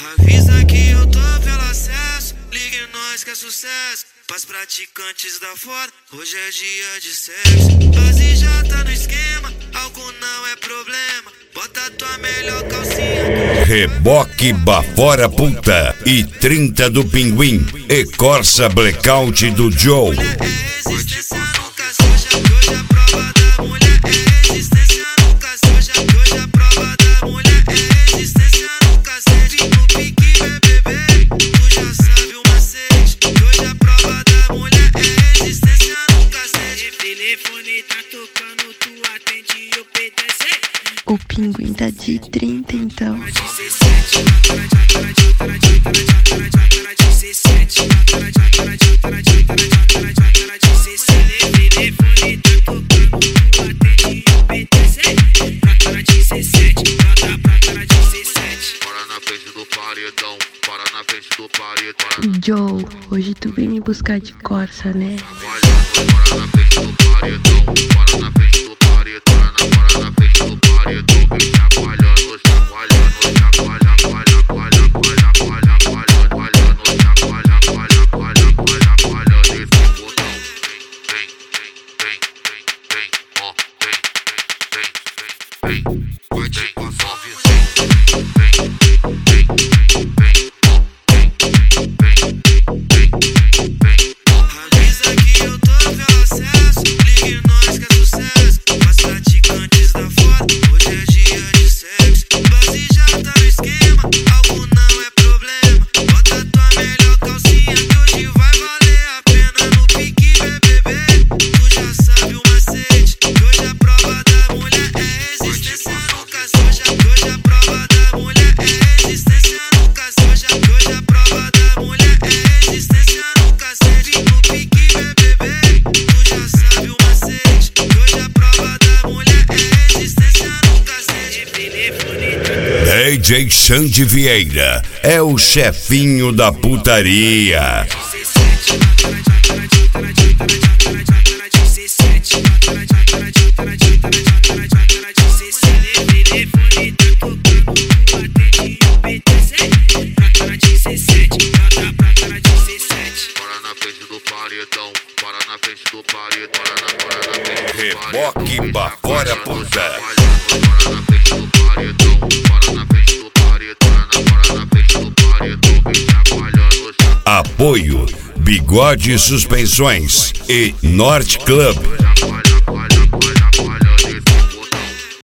Avisa que eu tô pelo acesso, ligue nós que é sucesso. Pras praticantes da fora, hoje é dia de sexo. Base já tá no esquema, álcool não é problema. Bota tua melhor calcinha. Reboque Bafora Puta e 30 do Pinguim e Corsa Blackout do Joe. Resistência nunca suja, hoje a prova da mulher é resistência nunca suja, hoje a prova da mulher é resistência nunca suja. No pique bebê, tu já sabe o macete, hoje a prova da mulher é resistência nunca suja. Telefone tá tocando, tu atende e eu obedece. O Pinguim tá de 30 então. Joe, hoje tu vem me buscar de Corsa, né? DJ Xande Vieira é o chefinho da putaria. Reboque Bafora Puta. Apoio Bigode Suspensões e Norte Club.